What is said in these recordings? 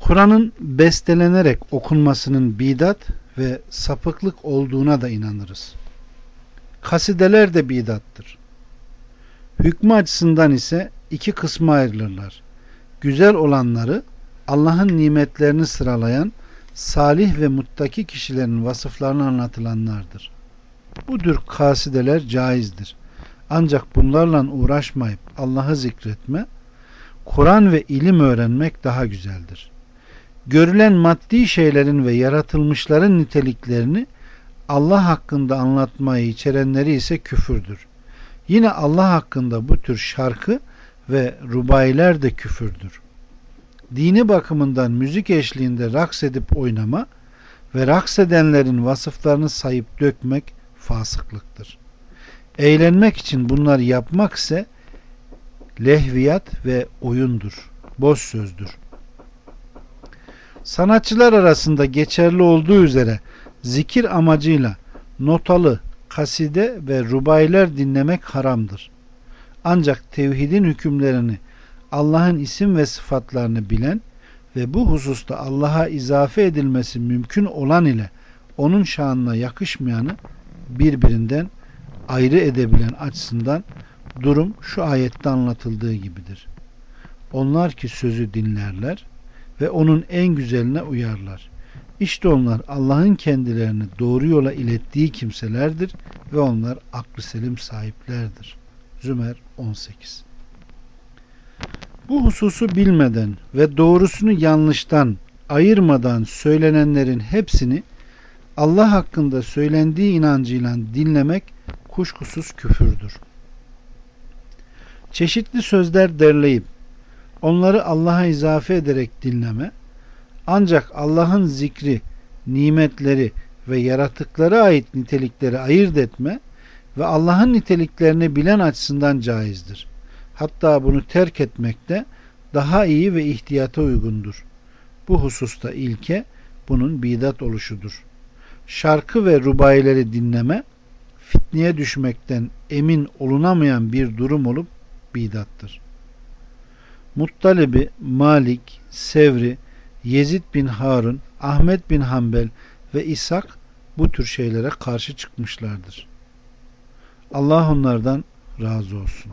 Kur'an'ın bestelenerek okunmasının bidat ve sapıklık olduğuna da inanırız. Kasideler de bidattır. Hükmü açısından ise iki kısma ayrılırlar. Güzel olanları Allah'ın nimetlerini sıralayan salih ve muttaki kişilerin vasıflarını anlatılanlardır. Bu tür kasideler caizdir. Ancak bunlarla uğraşmayıp Allah'ı zikretme, Kur'an ve ilim öğrenmek daha güzeldir. Görülen maddi şeylerin ve yaratılmışların niteliklerini Allah hakkında anlatmayı içerenleri ise küfürdür. Yine Allah hakkında bu tür şarkı ve rubailer de küfürdür. Dini bakımından müzik eşliğinde raks edip oynama ve raks edenlerin vasıflarını sayıp dökmek fasıklıktır. Eğlenmek için bunları yapmak ise lehviyat ve oyundur, boş sözdür. Sanatçılar arasında geçerli olduğu üzere zikir amacıyla notalı, kaside ve rubailer dinlemek haramdır. Ancak tevhidin hükümlerini, Allah'ın isim ve sıfatlarını bilen ve bu hususta Allah'a izafe edilmesi mümkün olan ile onun şanına yakışmayanı birbirinden ayrı edebilen açısından durum şu ayette anlatıldığı gibidir. Onlar ki sözü dinlerler ve onun en güzeline uyarlar. İşte onlar Allah'ın kendilerini doğru yola ilettiği kimselerdir ve onlar aklı selim sahiplerdir. Zümer 18. Bu hususu bilmeden ve doğrusunu yanlıştan ayırmadan söylenenlerin hepsini Allah hakkında söylendiği inancıyla dinlemek kuşkusuz küfürdür. Çeşitli sözler derleyip onları Allah'a izafe ederek dinleme, ancak Allah'ın zikri, nimetleri ve yaratıklara ait nitelikleri ayırt etme ve Allah'ın niteliklerini bilen açısından caizdir. Hatta bunu terk etmek de daha iyi ve ihtiyata uygundur. Bu hususta ilke bunun bidat oluşudur. Şarkı ve rubaileri dinleme, fitneye düşmekten emin olunamayan bir durum olup bidattır. Muttalibi, Malik, Sevri, Yezid bin Harun, Ahmet bin Hanbel ve İshak bu tür şeylere karşı çıkmışlardır. Allah onlardan razı olsun.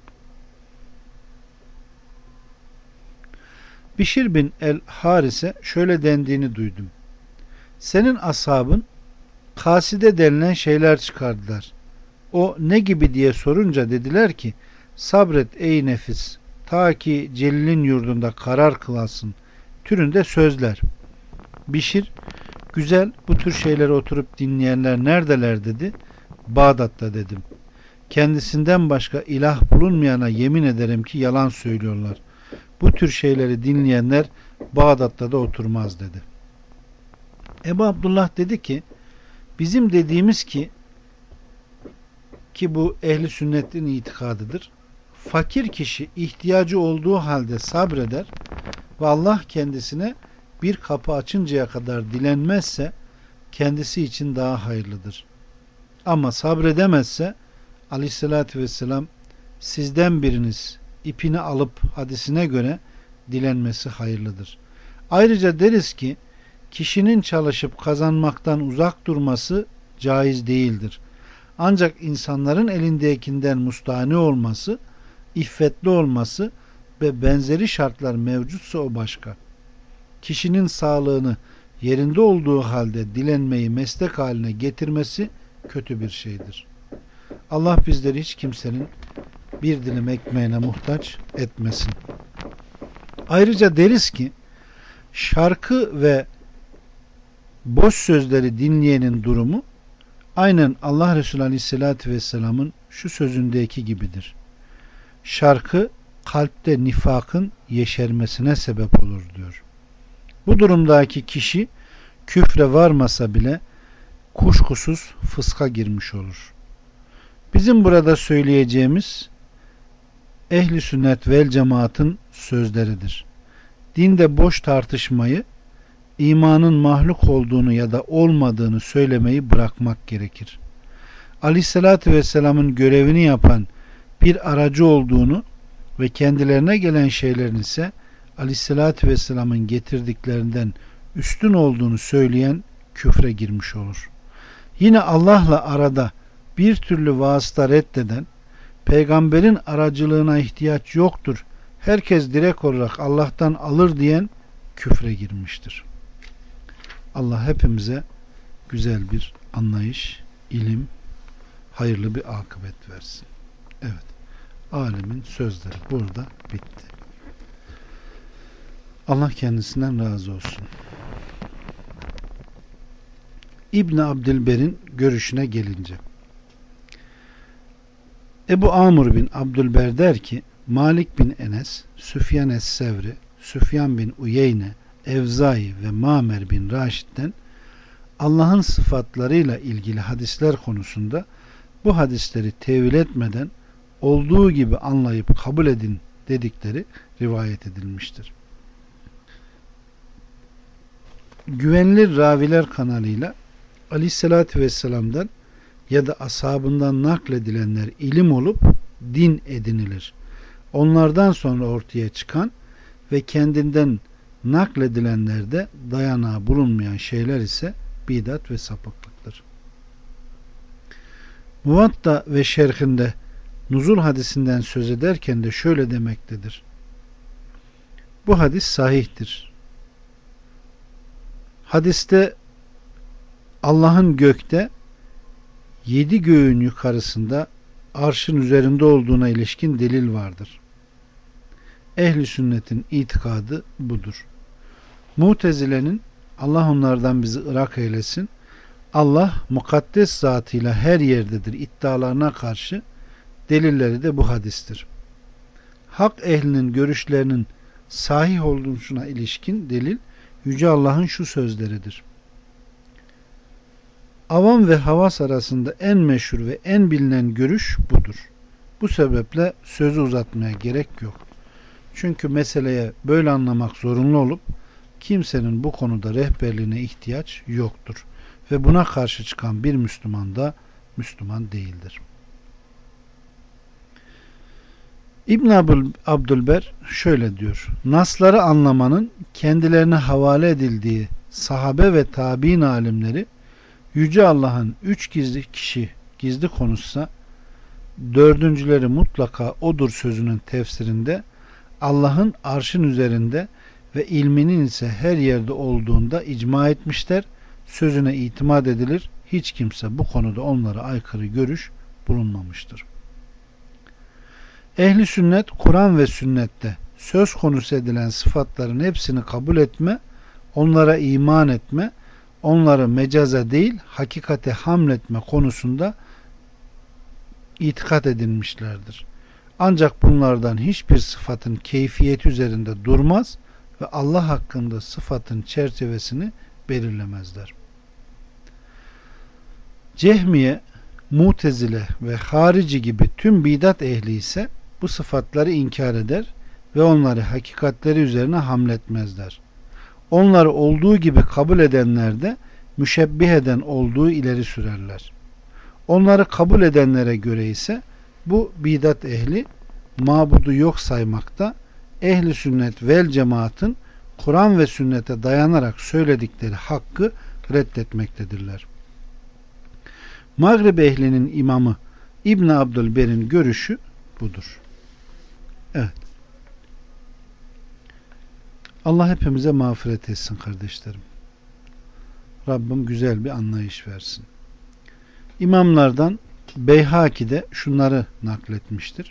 Bişir bin el-Haris'e şöyle dendiğini duydum. Senin ashabın kaside denilen şeyler çıkardılar. O ne gibi diye sorunca dediler ki, sabret ey nefis, ta ki Celil'in yurdunda karar kılasın türünde sözler. Bişir, güzel, bu tür şeyleri oturup dinleyenler neredeler dedi. Bağdat'ta dedim. Kendisinden başka ilah bulunmayana yemin ederim ki yalan söylüyorlar. Bu tür şeyleri dinleyenler Bağdat'ta da oturmaz dedi. Ebu Abdullah dedi ki, bizim dediğimiz ki bu ehli sünnetin itikadıdır. Fakir kişi ihtiyacı olduğu halde sabreder ve Allah kendisine bir kapı açıncaya kadar dilenmezse kendisi için daha hayırlıdır. Ama sabredemezse Aleyhisselatü Vesselam sizden biriniz ipini alıp hadisine göre dilenmesi hayırlıdır. Ayrıca deriz ki kişinin çalışıp kazanmaktan uzak durması caiz değildir. Ancak insanların elindekinden mustahni olması, iffetli olması ve benzeri şartlar mevcutsa o başka. Kişinin sağlığını yerinde olduğu halde dilenmeyi meslek haline getirmesi kötü bir şeydir. Allah bizleri hiç kimsenin bir dilim ekmeğine muhtaç etmesin. Ayrıca deriz ki şarkı ve boş sözleri dinleyenin durumu aynen Allah Resulü Aleyhisselatü Vesselam'ın şu sözündeki gibidir. Şarkı kalpte nifakın yeşermesine sebep olur diyor. Bu durumdaki kişi küfre varmasa bile kuşkusuz fıska girmiş olur. Bizim burada söyleyeceğimiz ehli sünnet vel cemaatın sözleridir. Dinde boş tartışmayı, imanın mahluk olduğunu ya da olmadığını söylemeyi bırakmak gerekir. Aleyhissalatü vesselamın görevini yapan bir aracı olduğunu ve kendilerine gelen şeylerin ise Aleyhisselatü Vesselam'ın getirdiklerinden üstün olduğunu söyleyen küfre girmiş olur. Yine Allah'la arada bir türlü vasıta reddeden, peygamberin aracılığına ihtiyaç yoktur, herkes direkt olarak Allah'tan alır diyen küfre girmiştir. Allah hepimize güzel bir anlayış, ilim, hayırlı bir akıbet versin. Evet, alimin sözleri burada bitti. Allah kendisinden razı olsun. İbn Abdülber'in görüşüne gelince, Ebu Amr bin Abdülber der ki, Malik bin Enes, Süfyan es-Sevri, Süfyan bin Uyeyne, Evzai ve Mamer bin Raşid'den Allah'ın sıfatlarıyla ilgili hadisler konusunda bu hadisleri tevil etmeden olduğu gibi anlayıp kabul edin dedikleri rivayet edilmiştir. Güvenilir raviler kanalıyla Aleyhisselatü Vesselam'dan ya da ashabından nakledilenler ilim olup din edinilir. Onlardan sonra ortaya çıkan ve kendinden nakledilenlerde dayanağı bulunmayan şeyler ise bidat ve sapıklıktır. Muvatta ve şerhinde nuzul hadisinden söz ederken de şöyle demektedir. Bu hadis sahihtir. Hadiste Allah'ın gökte 7 göğün yukarısında arşın üzerinde olduğuna ilişkin delil vardır. Ehli sünnetin itikadı budur. Mutezile'nin, Allah onlardan bizi ırak eylesin, Allah mukaddes zatıyla her yerdedir iddialarına karşı delilleri de bu hadistir. Hak ehlinin görüşlerinin sahih olduğuna ilişkin delil Yüce Allah'ın şu sözleridir. Avam ve havas arasında en meşhur ve en bilinen görüş budur. Bu sebeple sözü uzatmaya gerek yok. Çünkü meseleye böyle anlamak zorunlu olup kimsenin bu konuda rehberliğine ihtiyaç yoktur. Ve buna karşı çıkan bir Müslüman da Müslüman değildir. İbn Abdülber şöyle diyor. Nasları anlamanın kendilerine havale edildiği sahabe ve tabi'in alimleri Yüce Allah'ın 3 gizli kişi gizli konuşsa dördüncüleri mutlaka odur sözünün tefsirinde Allah'ın arşın üzerinde ve ilminin ise her yerde olduğunda icma etmişler. Sözüne itimat edilir. Hiç kimse bu konuda onlara aykırı görüş bulunmamıştır. Ehli sünnet Kur'an ve sünnette söz konusu edilen sıfatların hepsini kabul etme, onlara iman etme, onları mecaza değil hakikate hamletme konusunda itikat edinmişlerdir. Ancak bunlardan hiçbir sıfatın keyfiyeti üzerinde durmaz ve Allah hakkında sıfatın çerçevesini belirlemezler. Cehmiye, Mutezile ve Harici gibi tüm bidat ehli ise bu sıfatları inkar eder ve onları hakikatleri üzerine hamletmezler. Onları olduğu gibi kabul edenler de müşebbih eden olduğu ileri sürerler. Onları kabul edenlere göre ise bu bidat ehli mabudu yok saymakta, ehli sünnet vel cemaatın Kur'an ve sünnete dayanarak söyledikleri hakkı reddetmektedirler. Mağrib ehlinin imamı İbn Abdülber'in görüşü budur. Evet. Allah hepimize mağfiret etsin kardeşlerim. Rabbim güzel bir anlayış versin. İmamlardan Beyhaki de şunları nakletmiştir.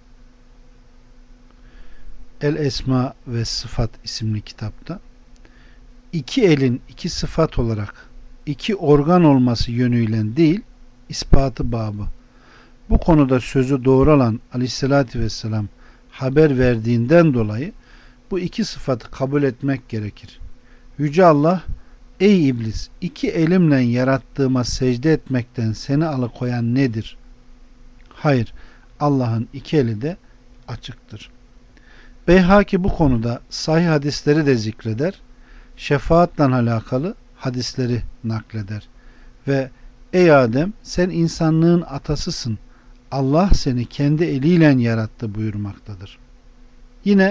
El Esma ve Sıfat isimli kitapta iki elin iki sıfat olarak iki organ olması yönüyle değil, ispatı babı. Bu konuda sözü doğru olan Aleyhisselatü Vesselam haber verdiğinden dolayı bu iki sıfatı kabul etmek gerekir. Yüce Allah, ey iblis, iki elimle yarattığıma secde etmekten seni alıkoyan nedir? Hayır, Allah'ın iki eli de açıktır. Beyhaki bu konuda sahih hadisleri de zikreder, şefaatle alakalı hadisleri nakleder ve ey Adem sen insanlığın atasısın, Allah seni kendi eliyle yarattı buyurmaktadır. Yine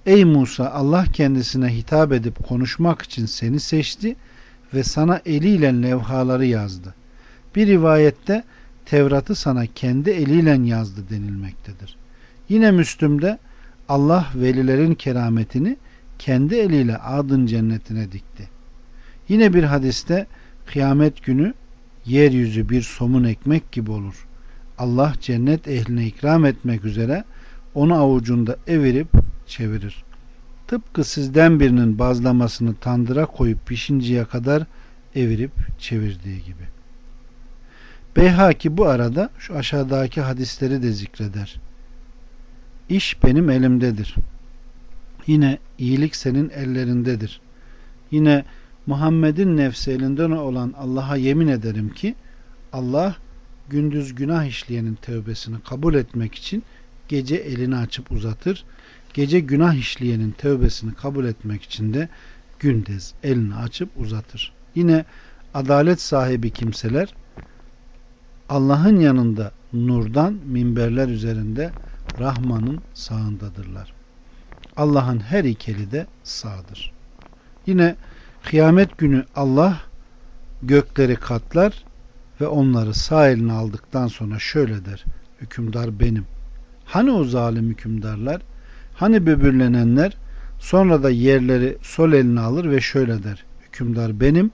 Ey Musa, Allah kendisine hitap edip konuşmak için seni seçti ve sana eliyle levhaları yazdı. Bir rivayette Tevrat'ı sana kendi eliyle yazdı denilmektedir. Yine Müslüm'de Allah velilerin kerametini kendi eliyle Adın cennetine dikti. Yine bir hadiste kıyamet günü yeryüzü bir somun ekmek gibi olur. Allah cennet ehline ikram etmek üzere onu avucunda evirip çevirir. Tıpkı sizden birinin bazlamasını tandıra koyup pişinceye kadar evirip çevirdiği gibi. Beyhaki bu arada şu aşağıdaki hadisleri de zikreder. İş benim elimdedir. Yine iyilik senin ellerindedir. Yine Muhammed'in nefsi elinden olan Allah'a yemin ederim ki Allah gündüz günah işleyenin tövbesini kabul etmek için gece elini açıp uzatır. Gece günah işleyenin tövbesini kabul etmek için de gündüz elini açıp uzatır. Yine adalet sahibi kimseler Allah'ın yanında nurdan minberler üzerinde Rahman'ın sağındadırlar. Allah'ın her iki eli de sağdır. Yine kıyamet günü Allah gökleri katlar ve onları sağ eline aldıktan sonra şöyle der: hükümdar benim. Hani o zalim hükümdarlar? Hani böbürlenenler? Sonra da yerleri sol eline alır ve şöyle der: hükümdar benim.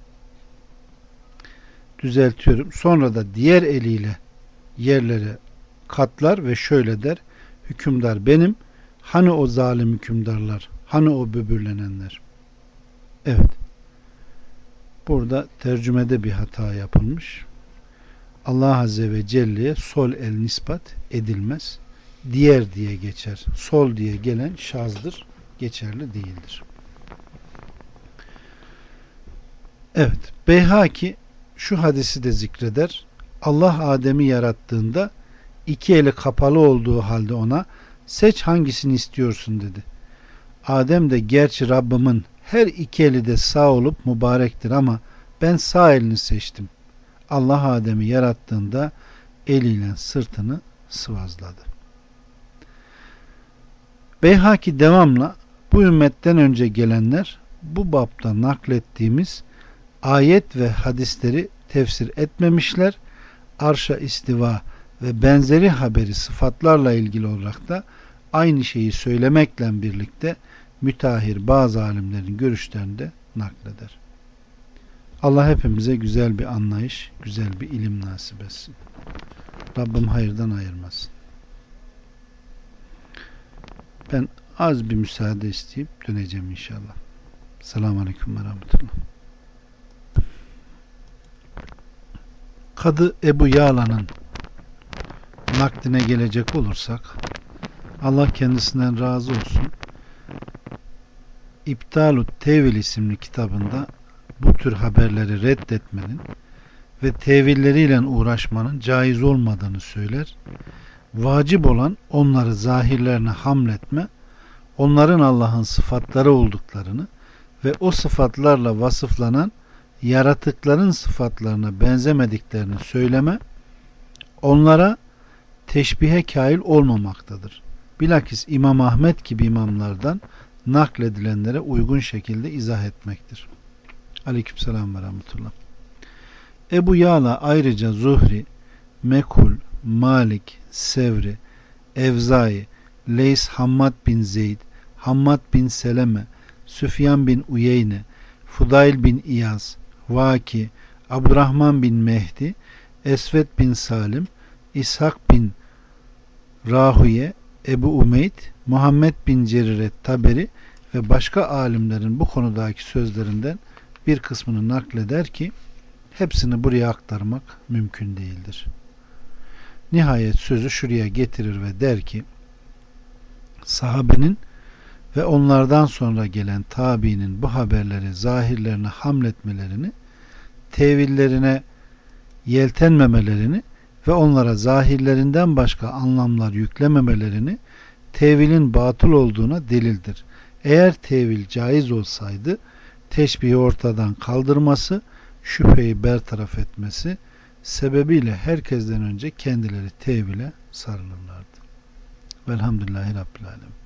Düzeltiyorum. Sonra da diğer eliyle yerleri katlar ve şöyle der: hükümdar benim. Hani o zalim hükümdarlar? Hani o böbürlenenler? Evet. Burada tercümede bir hata yapılmış. Allah Azze ve Celle'ye sol el nisbat edilmez. Diğer diye geçer. Sol diye gelen şazdır. Geçerli değildir. Evet. Beyhaki şu hadisi de zikreder. Allah Adem'i yarattığında iki eli kapalı olduğu halde ona seç hangisini istiyorsun dedi. Adem de gerçi Rabbimin her iki eli de sağ olup mübarektir ama ben sağ elini seçtim. Allah Adem'i yarattığında eliyle sırtını sıvazladı. Beyhaki devamla bu ümmetten önce gelenler bu bapta naklettiğimiz ayet ve hadisleri tefsir etmemişler. Arşa istiva ve benzeri haberi sıfatlarla ilgili olarak da aynı şeyi söylemekle birlikte müteahhir bazı alimlerin görüşlerini de nakleder. Allah hepimize güzel bir anlayış, güzel bir ilim nasip etsin. Rabbim hayırdan ayırmasın. Ben az bir müsaade isteyip döneceğim inşallah. Selamun Aleyküm ve Rahmetullah. Kadı Ebu Yağla'nın nakline gelecek olursak, Allah kendisinden razı olsun, İptalut Tevil isimli kitabında bu tür haberleri reddetmenin ve tevilleriyle uğraşmanın caiz olmadığını söyler. Vacip olan onları zahirlerine hamletme, onların Allah'ın sıfatları olduklarını ve o sıfatlarla vasıflanan yaratıkların sıfatlarına benzemediklerini söyleme, onlara teşbihe kail olmamaktadır. Bilakis İmam Ahmet gibi imamlardan nakledilenlere uygun şekilde izah etmektir. Aleykümselam ve rahmetullah. Ebu Yağla ayrıca Zuhri, Mekul, Malik, Sevri, Evzai, Leys Hammad bin Zeyd, Hammad bin Seleme, Süfyan bin Uyeyne, Fudayl bin İyaz, Vaki, Abdurrahman bin Mehdi, Esved bin Salim, İshak bin Rahuye, Ebu Umeyd, Muhammed bin Ceriret Taberi ve başka alimlerin bu konudaki sözlerinden bir kısmını nakleder ki hepsini buraya aktarmak mümkün değildir. Nihayet sözü şuraya getirir ve der ki sahabenin ve onlardan sonra gelen tabiinin bu haberleri zahirlerine hamletmelerini, tevillerine yeltenmemelerini ve onlara zahirlerinden başka anlamlar yüklememelerini tevilin batıl olduğuna delildir. Eğer tevil caiz olsaydı teşbihi ortadan kaldırması, şüpheyi bertaraf etmesi sebebiyle herkesten önce kendileri tevile sarılırlardı. Velhamdülillahi Rabbil Alemin.